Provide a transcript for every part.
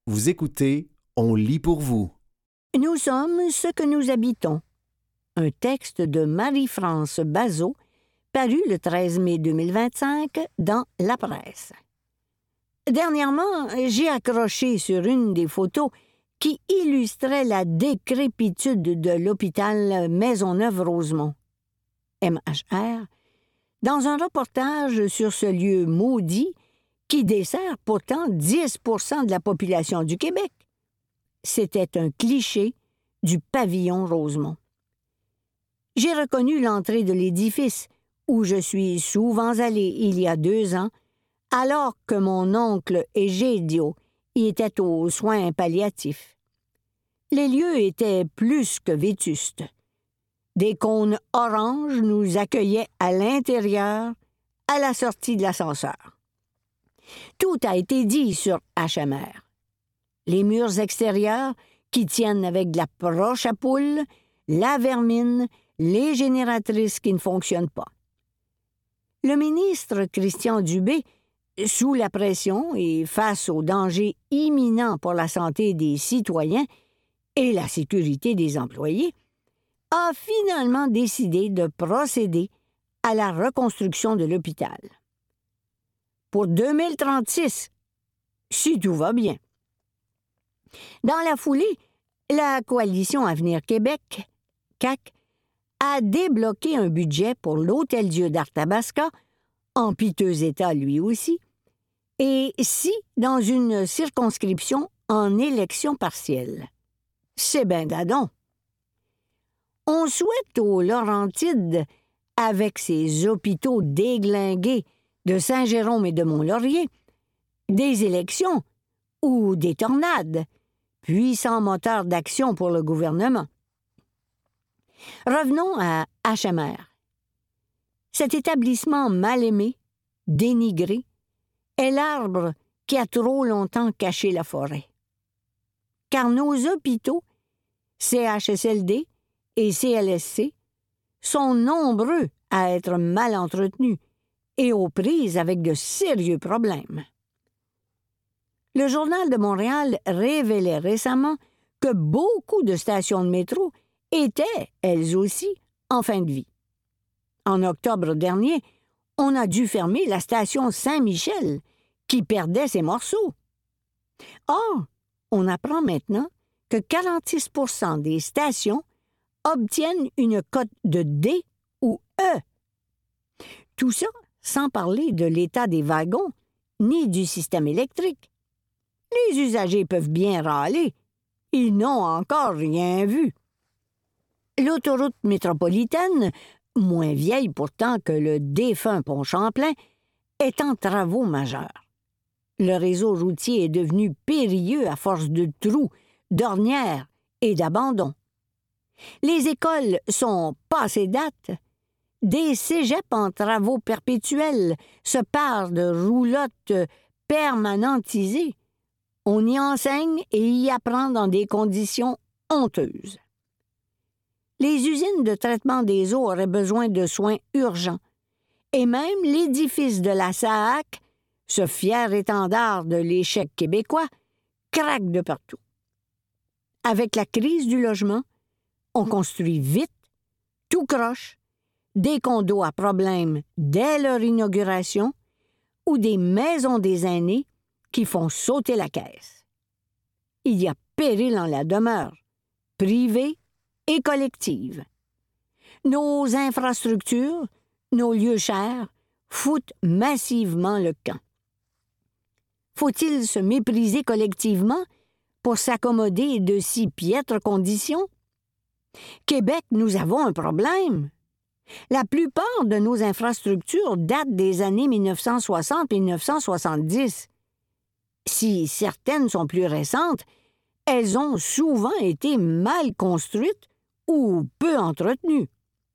Vous écoutez, on lit pour vous. Nous sommes ce que nous habitons. Un texte de Marie-France Bazot, paru le 13 mai 2025 dans La Presse. Dernièrement, j'ai accroché sur une des photos qui illustrait la décrépitude de l'hôpital Maisonneuve-Rosemont, MHR, dans un reportage sur ce lieu maudit qui dessert pourtant 10 % de la population du Québec. C'était un cliché du pavillon Rosemont. J'ai reconnu l'entrée de l'édifice, où je suis souvent allée il y a 2 ans, alors que mon oncle Egidio y était aux soins palliatifs. Les lieux étaient plus que vétustes. Des cônes oranges nous accueillaient à l'intérieur, à la sortie de l'ascenseur. Tout a été dit sur HMR. Les murs extérieurs qui tiennent avec de la broche à poules, la vermine, les génératrices qui ne fonctionnent pas. Le ministre Christian Dubé, sous la pression et face au danger imminent pour la santé des citoyens et la sécurité des employés, a finalement décidé de procéder à la reconstruction de l'hôpital. Pour 2036, si tout va bien. Dans la foulée, la Coalition Avenir Québec, CAQ, a débloqué un budget pour l'Hôtel-Dieu d'Arthabasca, en piteux état lui aussi, et 6 dans une circonscription en élection partielle. C'est ben dadon. On souhaite aux Laurentides, avec ses hôpitaux déglingués de Saint-Jérôme et de Mont-Laurier, des élections ou des tornades, puissants moteurs d'action pour le gouvernement. Revenons à HMR. Cet établissement mal aimé, dénigré, est l'arbre qui a trop longtemps caché la forêt. Car nos hôpitaux, CHSLD et CLSC, sont nombreux à être mal entretenus et aux prises avec de sérieux problèmes. Le Journal de Montréal révélait récemment que beaucoup de stations de métro étaient, elles aussi, en fin de vie. En octobre dernier, on a dû fermer la station Saint-Michel, qui perdait ses morceaux. Or, on apprend maintenant que 46 % des stations obtiennent une cote de D ou E. Tout ça sans parler de l'état des wagons, ni du système électrique. Les usagers peuvent bien râler. Ils n'ont encore rien vu. L'autoroute métropolitaine, moins vieille pourtant que le défunt pont Champlain, est en travaux majeurs. Le réseau routier est devenu périlleux à force de trous, d'ornières et d'abandons. Les écoles sont passées date. Des cégeps en travaux perpétuels se parent de roulottes permanentisées. On y enseigne et y apprend dans des conditions honteuses. Les usines de traitement des eaux auraient besoin de soins urgents. Et même l'édifice de la SAAC, ce fier étendard de l'échec québécois, craque de partout. Avec la crise du logement, on construit vite, tout croche, des condos à problème dès leur inauguration ou des maisons des aînés qui font sauter la caisse. Il y a péril en la demeure, privée et collective. Nos infrastructures, nos lieux chers, foutent massivement le camp. Faut-il se mépriser collectivement pour s'accommoder de si piètres conditions? Québec, nous avons un problème. La plupart de nos infrastructures datent des années 1960-1970. Si certaines sont plus récentes, elles ont souvent été mal construites ou peu entretenues.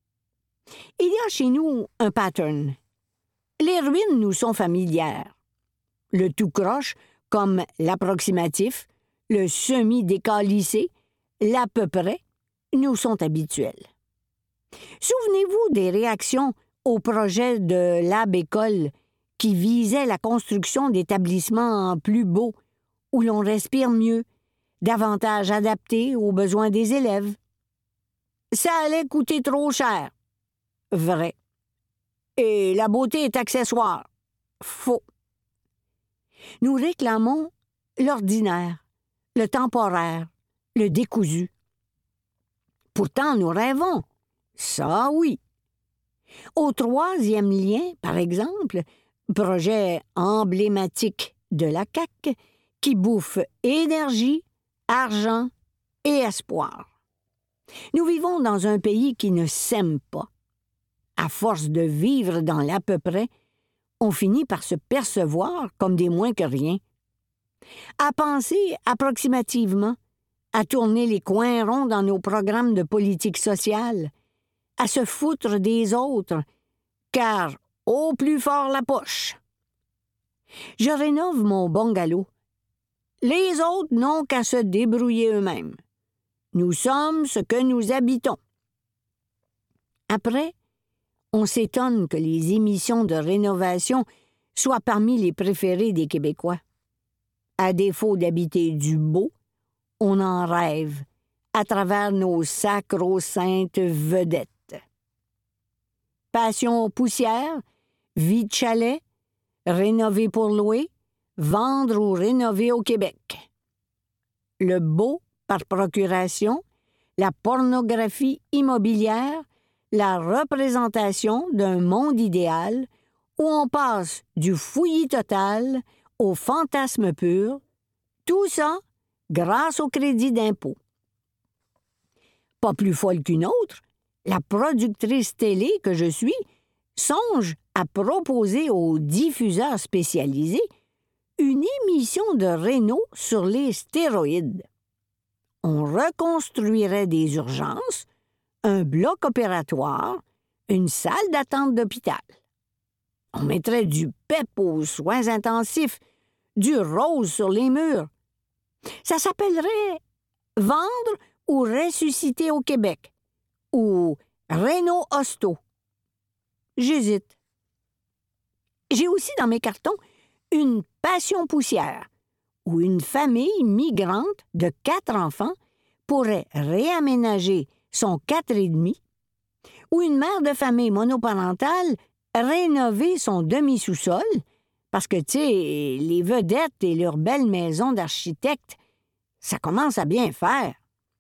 Il y a chez nous un pattern. Les ruines nous sont familières. Le tout croche, comme l'approximatif, le semi-décalissé, l'à peu près, nous sont habituels. Souvenez-vous des réactions au projet de Lab École qui visait la construction d'établissements plus beaux où l'on respire mieux, davantage adapté aux besoins des élèves. Ça allait coûter trop cher. Vrai. Et la beauté est accessoire. Faux. Nous réclamons l'ordinaire, le temporaire, le décousu. Pourtant, nous rêvons. Ça, oui. Au troisième lien, par exemple, projet emblématique de la CAQ, qui bouffe énergie, argent et espoir. Nous vivons dans un pays qui ne s'aime pas. À force de vivre dans l'à peu près, on finit par se percevoir comme des moins que rien. À penser approximativement, à tourner les coins ronds dans nos programmes de politique sociale, à se foutre des autres, car au plus fort la poche. Je rénove mon bungalow. Les autres n'ont qu'à se débrouiller eux-mêmes. Nous sommes ce que nous habitons. Après, on s'étonne que les émissions de rénovation soient parmi les préférées des Québécois. À défaut d'habiter du beau, on en rêve à travers nos sacro-saintes vedettes. Passion poussière, vie de chalet, rénover pour louer, vendre ou rénover au Québec. Le beau par procuration, la pornographie immobilière, la représentation d'un monde idéal où on passe du fouillis total au fantasme pur, tout ça grâce au crédit d'impôt. Pas plus folle qu'une autre, la productrice télé que je suis songe à proposer aux diffuseurs spécialisés une émission de réno sur les stéroïdes. On reconstruirait des urgences, un bloc opératoire, une salle d'attente d'hôpital. On mettrait du PEP aux soins intensifs, du rose sur les murs. Ça s'appellerait « Vendre ou ressusciter au Québec » ou « Réno Hosto ». J'hésite. J'ai aussi dans mes cartons une passion poussière où une famille migrante de 4 enfants pourrait réaménager son 4,5, ou une mère de famille monoparentale rénover son demi-sous-sol, parce que, tu sais, les vedettes et leurs belles maisons d'architectes, ça commence à bien faire.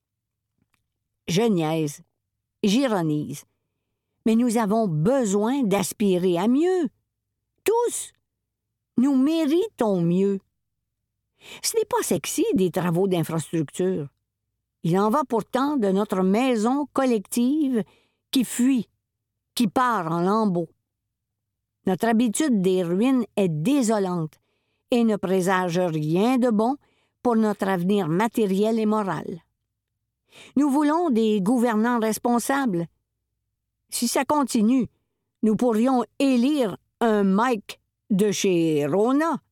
Je niaise, j'ironise, mais nous avons besoin d'aspirer à mieux. Tous, nous méritons mieux. Ce n'est pas sexy des travaux d'infrastructure. Il en va pourtant de notre maison collective qui fuit, qui part en lambeaux. Notre habitude des ruines est désolante et ne présage rien de bon pour notre avenir matériel et moral. Nous voulons des gouvernants responsables. Si ça continue, nous pourrions élire un Mike de chez Rona.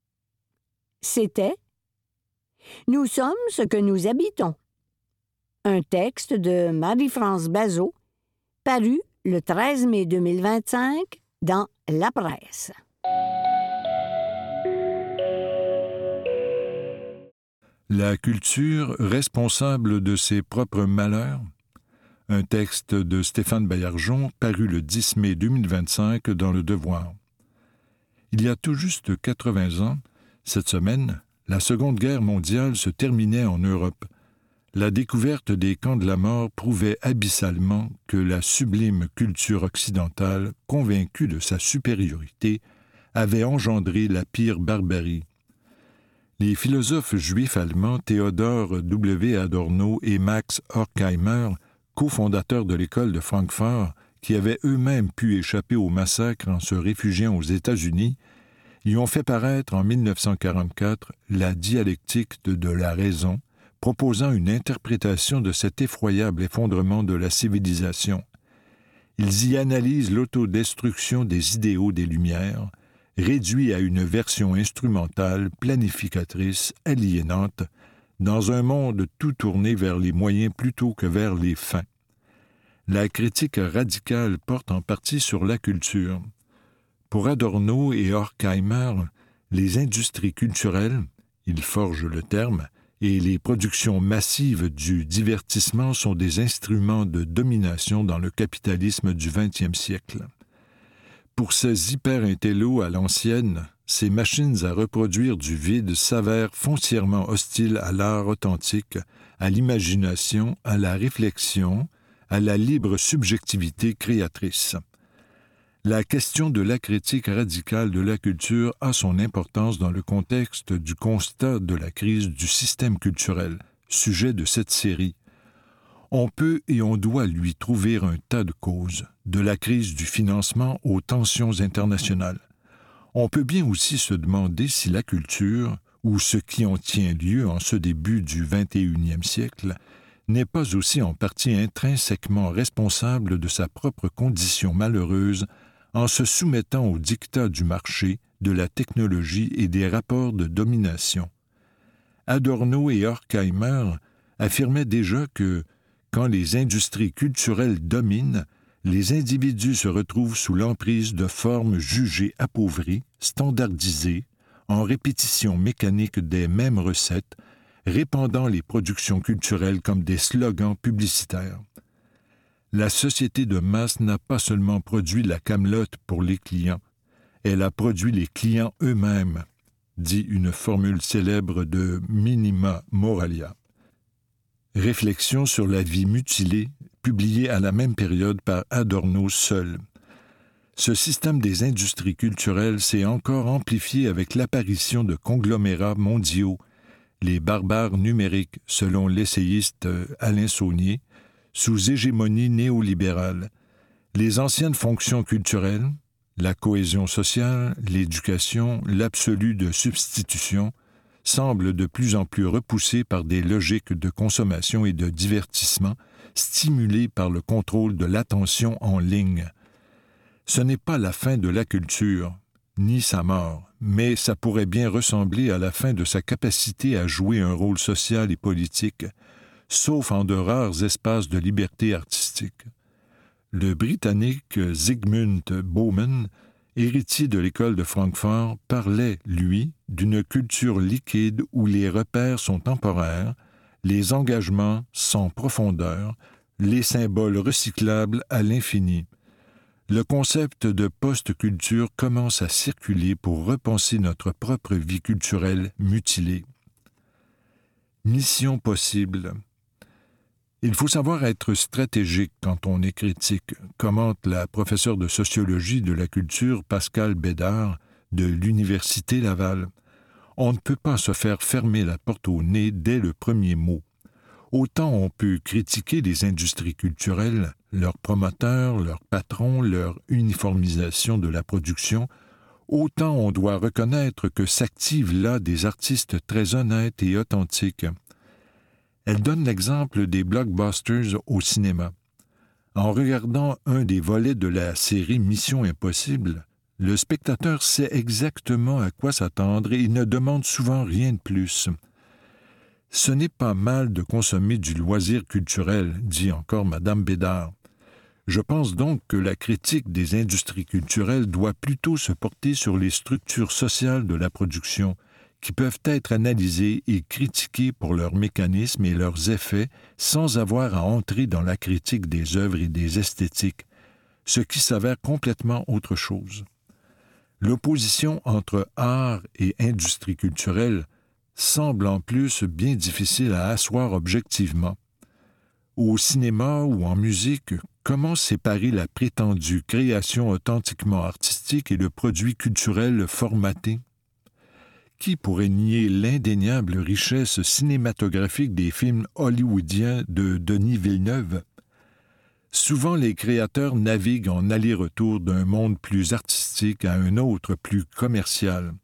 C'était « Nous sommes ce que nous habitons ». Un texte de Marie-France Bazot, paru le 13 mai 2025 dans La Presse. La culture responsable de ses propres malheurs. Un texte de Stéphane Baillargeon, paru le 10 mai 2025 dans Le Devoir. Il y a tout juste 80 ans, cette semaine, la Seconde Guerre mondiale se terminait en Europe. La découverte des camps de la mort prouvait abyssalement que la sublime culture occidentale, convaincue de sa supériorité, avait engendré la pire barbarie. Les philosophes juifs allemands Theodor W. Adorno et Max Horkheimer, cofondateurs de l'école de Francfort, qui avaient eux-mêmes pu échapper au massacre en se réfugiant aux États-Unis, y ont fait paraître en 1944 la dialectique de la raison, proposant une interprétation de cet effroyable effondrement de la civilisation. Ils y analysent l'autodestruction des idéaux des Lumières, réduit à une version instrumentale, planificatrice, aliénante, dans un monde tout tourné vers les moyens plutôt que vers les fins. La critique radicale porte en partie sur la culture. Pour Adorno et Horkheimer, les industries culturelles, il forge le terme, et les productions massives du divertissement sont des instruments de domination dans le capitalisme du 20e siècle. Pour ces hyper-intellos à l'ancienne, ces machines à reproduire du vide s'avèrent foncièrement hostiles à l'art authentique, à l'imagination, à la réflexion, à la libre subjectivité créatrice. La question de la critique radicale de la culture a son importance dans le contexte du constat de la crise du système culturel, sujet de cette série. On peut et on doit lui trouver un tas de causes, de la crise du financement aux tensions internationales. On peut bien aussi se demander si la culture, ou ce qui en tient lieu en ce début du 21e siècle, n'est pas aussi en partie intrinsèquement responsable de sa propre condition malheureuse en se soumettant aux dictats du marché, de la technologie et des rapports de domination. Adorno et Horkheimer affirmaient déjà que, quand les industries culturelles dominent, les individus se retrouvent sous l'emprise de formes jugées appauvries, standardisées, en répétition mécanique des mêmes recettes, répandant les productions culturelles comme des slogans publicitaires. La société de masse n'a pas seulement produit la camelote pour les clients, elle a produit les clients eux-mêmes, dit une formule célèbre de Minima Moralia. Réflexion sur la vie mutilée, publiée à la même période par Adorno seul. Ce système des industries culturelles s'est encore amplifié avec l'apparition de conglomérats mondiaux, les barbares numériques, selon l'essayiste Alain Saunier, sous hégémonie néolibérale. Les anciennes fonctions culturelles, la cohésion sociale, l'éducation, l'absolu de substitution, semblent de plus en plus repoussées par des logiques de consommation et de divertissement, stimulées par le contrôle de l'attention en ligne. Ce n'est pas la fin de la culture, ni sa mort, mais ça pourrait bien ressembler à la fin de sa capacité à jouer un rôle social et politique, sauf en de rares espaces de liberté artistique. Le Britannique Zygmunt Bauman, héritier de l'école de Francfort, parlait, lui, d'une culture liquide où les repères sont temporaires, les engagements sans profondeur, les symboles recyclables à l'infini. Le concept de post-culture commence à circuler pour repenser notre propre vie culturelle mutilée. Mission possible. Il faut savoir être stratégique quand on est critique, commente la professeure de sociologie de la culture Pascale Bédard de l'Université Laval. On ne peut pas se faire fermer la porte au nez dès le premier mot. Autant on peut critiquer les industries culturelles, leurs promoteurs, leurs patrons, leur uniformisation de la production, autant on doit reconnaître que s'activent là des artistes très honnêtes et authentiques. Elle donne l'exemple des blockbusters au cinéma. En regardant un des volets de la série Mission Impossible, le spectateur sait exactement à quoi s'attendre et il ne demande souvent rien de plus. Ce n'est pas mal de consommer du loisir culturel, dit encore Madame Bédard. Je pense donc que la critique des industries culturelles doit plutôt se porter sur les structures sociales de la production, qui peuvent être analysées et critiquées pour leurs mécanismes et leurs effets sans avoir à entrer dans la critique des œuvres et des esthétiques, ce qui s'avère complètement autre chose. L'opposition entre art et industrie culturelle semble en plus bien difficile à asseoir objectivement. Au cinéma ou en musique, comment séparer la prétendue création authentiquement artistique et le produit culturel formaté? Qui pourrait nier l'indéniable richesse cinématographique des films hollywoodiens de Denis Villeneuve? Souvent, les créateurs naviguent en aller-retour d'un monde plus artistique à un autre plus commercial.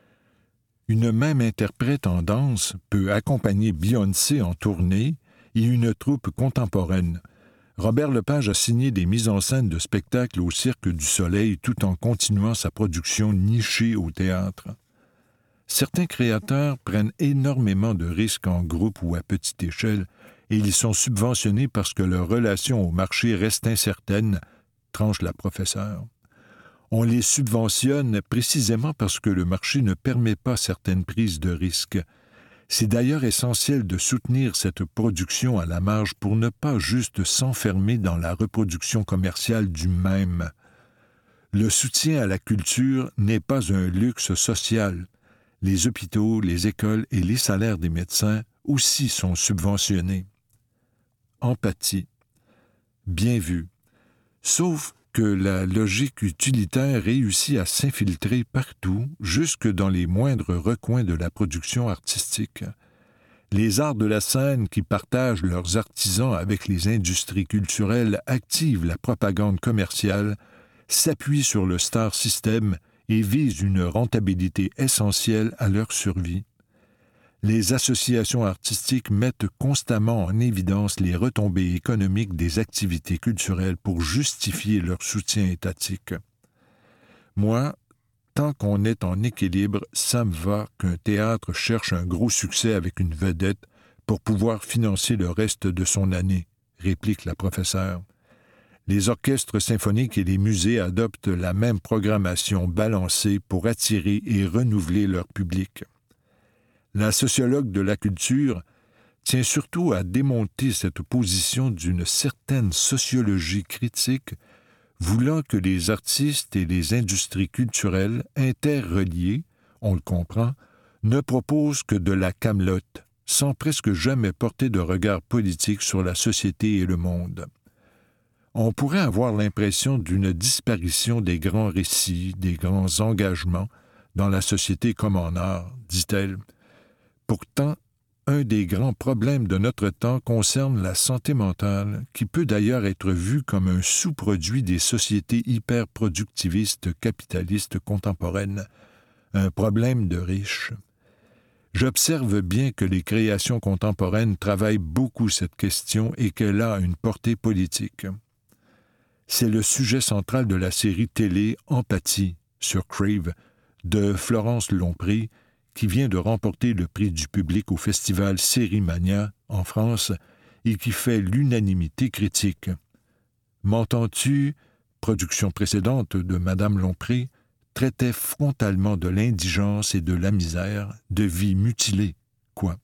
Une même interprète en danse peut accompagner Beyoncé en tournée et une troupe contemporaine. Robert Lepage a signé des mises en scène de spectacles au Cirque du Soleil tout en continuant sa production nichée au théâtre. Certains créateurs prennent énormément de risques en groupe ou à petite échelle et ils sont subventionnés parce que leur relation au marché reste incertaine, tranche la professeure. On les subventionne précisément parce que le marché ne permet pas certaines prises de risques. C'est d'ailleurs essentiel de soutenir cette production à la marge pour ne pas juste s'enfermer dans la reproduction commerciale du même. Le soutien à la culture n'est pas un luxe social. Les hôpitaux, les écoles et les salaires des médecins aussi sont subventionnés. Empathie. Bien vu. Sauf que la logique utilitaire réussit à s'infiltrer partout, jusque dans les moindres recoins de la production artistique. Les arts de la scène qui partagent leurs artisans avec les industries culturelles activent la propagande commerciale, s'appuient sur le star system et visent une rentabilité essentielle à leur survie. Les associations artistiques mettent constamment en évidence les retombées économiques des activités culturelles pour justifier leur soutien étatique. Moi, tant qu'on est en équilibre, ça me va qu'un théâtre cherche un gros succès avec une vedette pour pouvoir financer le reste de son année, réplique la professeure. Les orchestres symphoniques et les musées adoptent la même programmation balancée pour attirer et renouveler leur public. La sociologue de la culture tient surtout à démonter cette position d'une certaine sociologie critique, voulant que les artistes et les industries culturelles interreliées, on le comprend, ne proposent que de la camelote, sans presque jamais porter de regard politique sur la société et le monde. On pourrait avoir l'impression d'une disparition des grands récits, des grands engagements dans la société comme en art, dit-elle. Pourtant, un des grands problèmes de notre temps concerne la santé mentale, qui peut d'ailleurs être vue comme un sous-produit des sociétés hyper-productivistes capitalistes contemporaines, un problème de riches. J'observe bien que les créations contemporaines travaillent beaucoup cette question et qu'elle a une portée politique. C'est le sujet central de la série télé Empathie sur Crave de Florence Lompré, qui vient de remporter le prix du public au festival Sérimania en France et qui fait l'unanimité critique. M'entends-tu, production précédente de Madame Lompré, traitait frontalement de l'indigence et de la misère, de vie mutilée, quoi.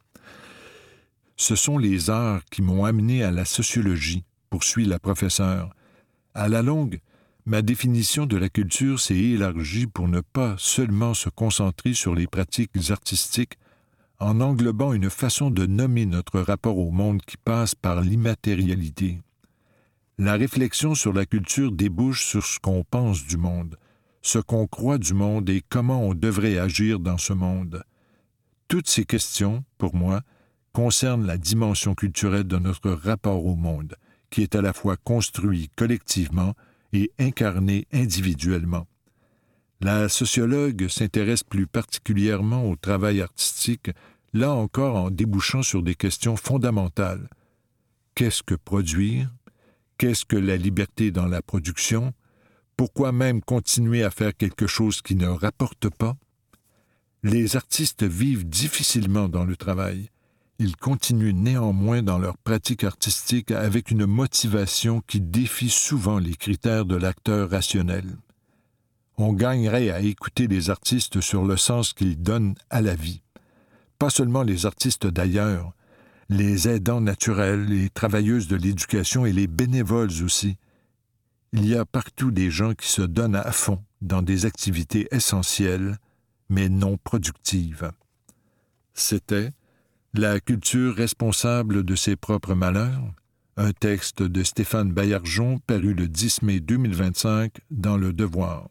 Ce sont les arts qui m'ont amené à la sociologie, poursuit la professeure. À la longue, ma définition de la culture s'est élargie pour ne pas seulement se concentrer sur les pratiques artistiques, en englobant une façon de nommer notre rapport au monde qui passe par l'immatérialité. La réflexion sur la culture débouche sur ce qu'on pense du monde, ce qu'on croit du monde et comment on devrait agir dans ce monde. Toutes ces questions, pour moi, concernent la dimension culturelle de notre rapport au monde, qui est à la fois construit collectivement et incarné individuellement. La sociologue s'intéresse plus particulièrement au travail artistique, là encore en débouchant sur des questions fondamentales. Qu'est-ce que produire? Qu'est-ce que la liberté dans la production? Pourquoi même continuer à faire quelque chose qui ne rapporte pas? Les artistes vivent difficilement dans le travail. Ils continuent néanmoins dans leur pratique artistique avec une motivation qui défie souvent les critères de l'acteur rationnel. On gagnerait à écouter les artistes sur le sens qu'ils donnent à la vie. Pas seulement les artistes d'ailleurs, les aidants naturels, les travailleuses de l'éducation et les bénévoles aussi. Il y a partout des gens qui se donnent à fond dans des activités essentielles, mais non productives. C'était La culture responsable de ses propres malheurs, un texte de Stéphane Baillargeon paru le 10 mai 2025 dans Le Devoir.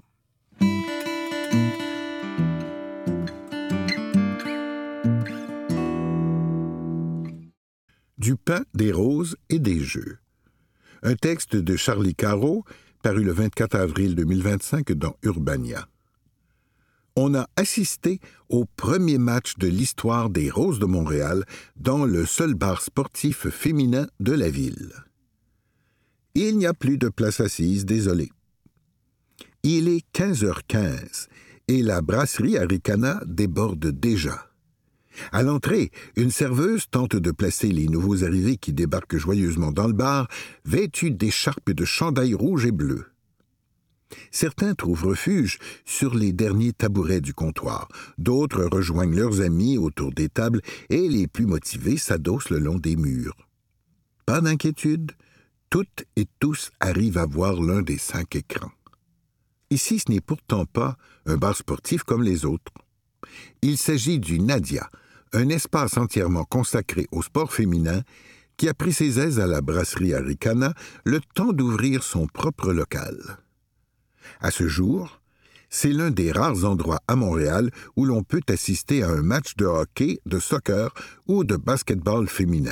Du pain, des roses et des jeux. Un texte de Charlie Caro paru le 24 avril 2025 dans Urbania. On a assisté au premier match de l'histoire des Roses de Montréal dans le seul bar sportif féminin de la ville. Il n'y a plus de place assise, désolé. Il est 15h15 et la brasserie Aricana déborde déjà. À l'entrée, une serveuse tente de placer les nouveaux arrivés qui débarquent joyeusement dans le bar, vêtus d'écharpes et de chandails rouges et bleus. Certains trouvent refuge sur les derniers tabourets du comptoir, d'autres rejoignent leurs amis autour des tables et les plus motivés s'adossent le long des murs. Pas d'inquiétude, toutes et tous arrivent à voir l'un des 5 écrans. Ici, ce n'est pourtant pas un bar sportif comme les autres. Il s'agit du Nadia, un espace entièrement consacré au sport féminin qui a pris ses aises à la brasserie Aricana le temps d'ouvrir son propre local. À ce jour, c'est l'un des rares endroits à Montréal où l'on peut assister à un match de hockey, de soccer ou de basketball féminin.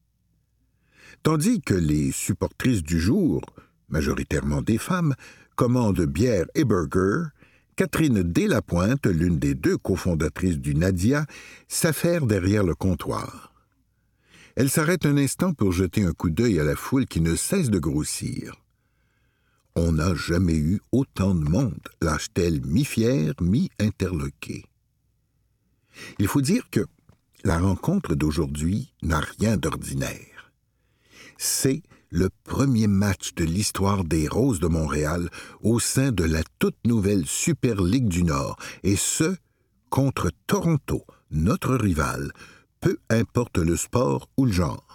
Tandis que les supportrices du jour, majoritairement des femmes, commandent bière et burgers, Catherine Delapointe, l'une des 2 cofondatrices du Nadia, s'affaire derrière le comptoir. Elle s'arrête un instant pour jeter un coup d'œil à la foule qui ne cesse de grossir. On n'a jamais eu autant de monde, lâche-t-elle mi-fière, mi-interloquée. Il faut dire que la rencontre d'aujourd'hui n'a rien d'ordinaire. C'est le premier match de l'histoire des Roses de Montréal au sein de la toute nouvelle Super Ligue du Nord, et ce, contre Toronto, notre rival, peu importe le sport ou le genre.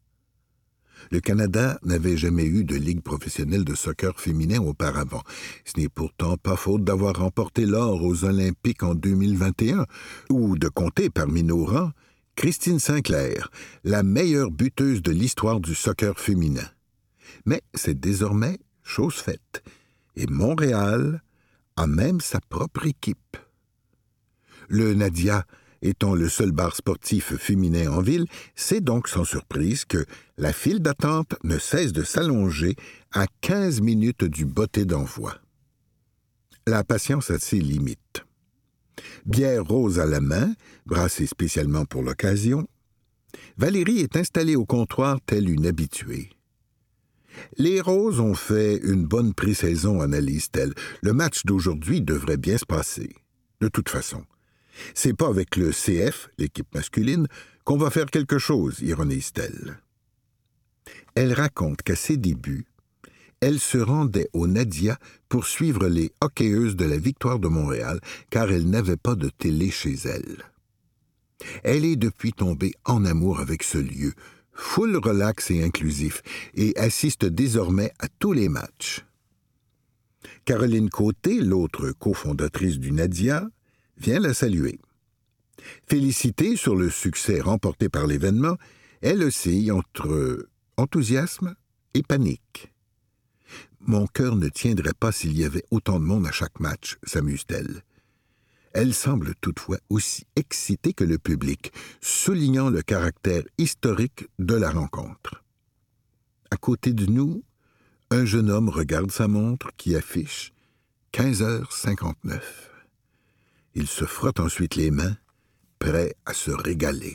Le Canada n'avait jamais eu de ligue professionnelle de soccer féminin auparavant. Ce n'est pourtant pas faute d'avoir remporté l'or aux Olympiques en 2021, ou de compter parmi nos rangs Christine Sinclair, la meilleure buteuse de l'histoire du soccer féminin. Mais c'est désormais chose faite, et Montréal a même sa propre équipe. Le Nadia étant le seul bar sportif féminin en ville, c'est donc sans surprise que la file d'attente ne cesse de s'allonger à 15 minutes du botté d'envoi. La patience a ses limites. Bière rose à la main, brassée spécialement pour l'occasion, Valérie est installée au comptoir telle une habituée. Les Roses ont fait une bonne pré-saison, analyse-t-elle. Le match d'aujourd'hui devrait bien se passer. De toute façon, c'est pas avec le CF, l'équipe masculine, qu'on va faire quelque chose, ironise-t-elle. Elle raconte qu'à ses débuts, elle se rendait au Nadia pour suivre les hockeyeuses de la Victoire de Montréal, car elle n'avait pas de télé chez elle. Elle est depuis tombée en amour avec ce lieu, full relax et inclusif, et assiste désormais à tous les matchs. Caroline Côté, l'autre cofondatrice du Nadia, vient la saluer. Félicitée sur le succès remporté par l'événement, elle oscille entre enthousiasme et panique. « Mon cœur ne tiendrait pas s'il y avait autant de monde à chaque match », s'amuse-t-elle. Elle semble toutefois aussi excitée que le public, soulignant le caractère historique de la rencontre. À côté de nous, un jeune homme regarde sa montre qui affiche 15h59. Il se frotte ensuite les mains, prêt à se régaler.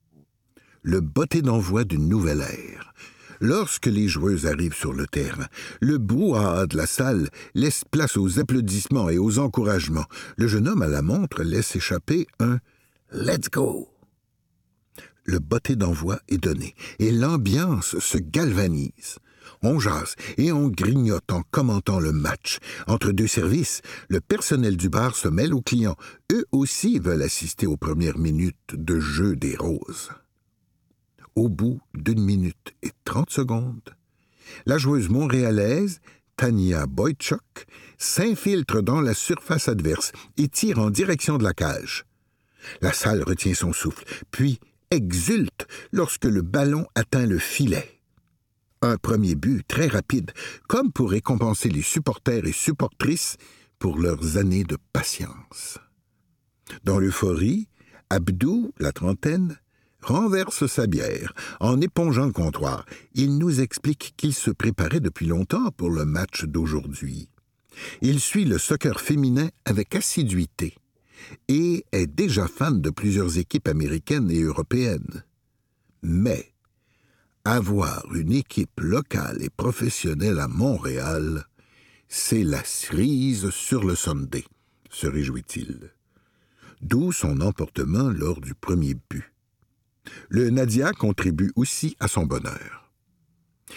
Le botté d'envoi d'une nouvelle ère. Lorsque les joueuses arrivent sur le terrain, le brouhaha de la salle laisse place aux applaudissements et aux encouragements. Le jeune homme à la montre laisse échapper un « Let's go ». Le botté d'envoi est donné et l'ambiance se galvanise. On jase et on grignote en commentant le match. Entre 2 services, le personnel du bar se mêle aux clients. Eux aussi veulent assister aux premières minutes de jeu des Roses. Au bout d'1 minute et 30 secondes, la joueuse montréalaise, Tania Boychuk, s'infiltre dans la surface adverse et tire en direction de la cage. La salle retient son souffle, puis exulte lorsque le ballon atteint le filet. Un premier but très rapide, comme pour récompenser les supporters et supportrices pour leurs années de patience. Dans l'euphorie, Abdou, la trentaine, renverse sa bière en épongeant le comptoir. Il nous explique qu'il se préparait depuis longtemps pour le match d'aujourd'hui. Il suit le soccer féminin avec assiduité et est déjà fan de plusieurs équipes américaines et européennes. Mais avoir une équipe locale et professionnelle à Montréal, c'est la cerise sur le Sunday, se réjouit-il. D'où son emportement lors du premier but. Le Nadia contribue aussi à son bonheur.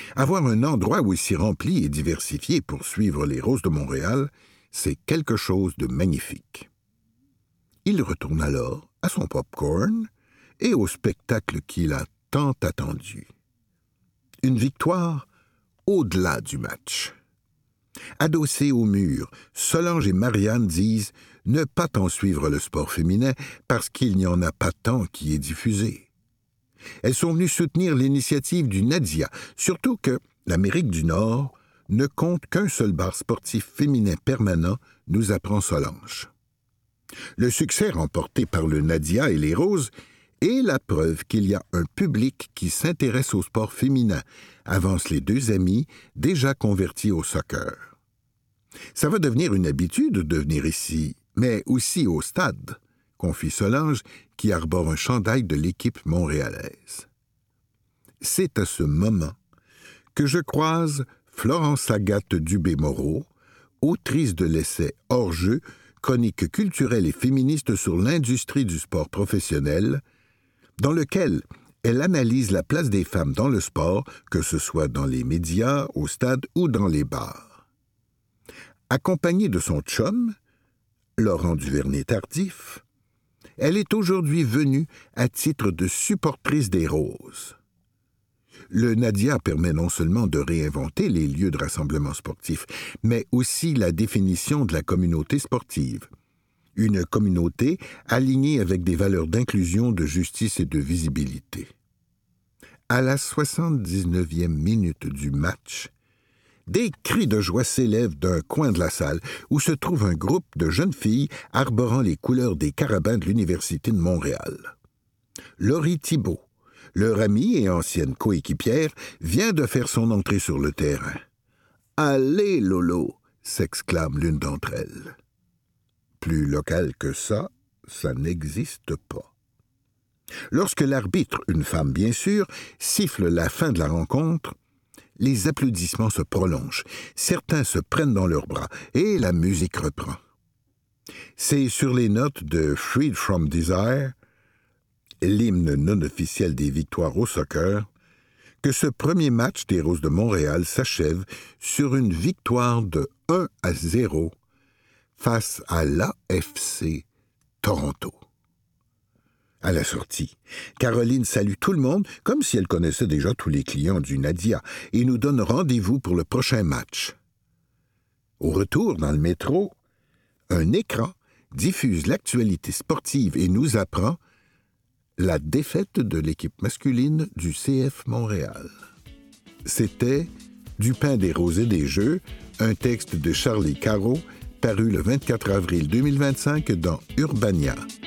Avoir un endroit aussi rempli et diversifié pour suivre les Roses de Montréal, c'est quelque chose de magnifique. Il retourne alors à son popcorn et au spectacle qu'il a tant attendu. Une victoire au-delà du match. Adossés au mur, Solange et Marianne disent ne pas tant suivre le sport féminin parce qu'il n'y en a pas tant qui est diffusé. Elles sont venues soutenir l'initiative du Nadia, surtout que l'Amérique du Nord ne compte qu'un seul bar sportif féminin permanent, nous apprend Solange. Le succès remporté par le Nadia et les Roses est la preuve qu'il y a un public qui s'intéresse au sport féminin, avancent les deux amis déjà convertis au soccer. Ça va devenir une habitude de venir ici, mais aussi au stade, confie Solange, qui arbore un chandail de l'équipe montréalaise. C'est à ce moment que je croise Florence Agathe Dubé-Moreau, autrice de l'essai Hors-jeu, chronique culturelle et féministe sur l'industrie du sport professionnel, dans lequel elle analyse la place des femmes dans le sport, que ce soit dans les médias, au stade ou dans les bars. Accompagnée de son chum, Laurent Duvernay-Tardif, elle est aujourd'hui venue à titre de supportrice des Roses. Le Nadia permet non seulement de réinventer les lieux de rassemblement sportif, mais aussi la définition de la communauté sportive. Une communauté alignée avec des valeurs d'inclusion, de justice et de visibilité. À la 79e minute du match, des cris de joie s'élèvent d'un coin de la salle où se trouve un groupe de jeunes filles arborant les couleurs des Carabins de l'Université de Montréal. Laurie Thibault, leur amie et ancienne coéquipière, vient de faire son entrée sur le terrain. « Allez, Lolo !» s'exclame l'une d'entre elles. Plus local que ça n'existe pas. Lorsque l'arbitre, une femme bien sûr, siffle la fin de la rencontre, les applaudissements se prolongent, certains se prennent dans leurs bras et la musique reprend. C'est sur les notes de Freed from Desire, l'hymne non officiel des victoires au soccer, que ce premier match des Roses de Montréal s'achève sur une victoire de 1-0 face à l'AFC Toronto. À la sortie, Caroline salue tout le monde comme si elle connaissait déjà tous les clients du Nadia et nous donne rendez-vous pour le prochain match. Au retour dans le métro, un écran diffuse l'actualité sportive et nous apprend la défaite de l'équipe masculine du CF Montréal. C'était Du pain, des roses et des jeux, un texte de Charlie Caro, paru le 24 avril 2025 dans Urbania.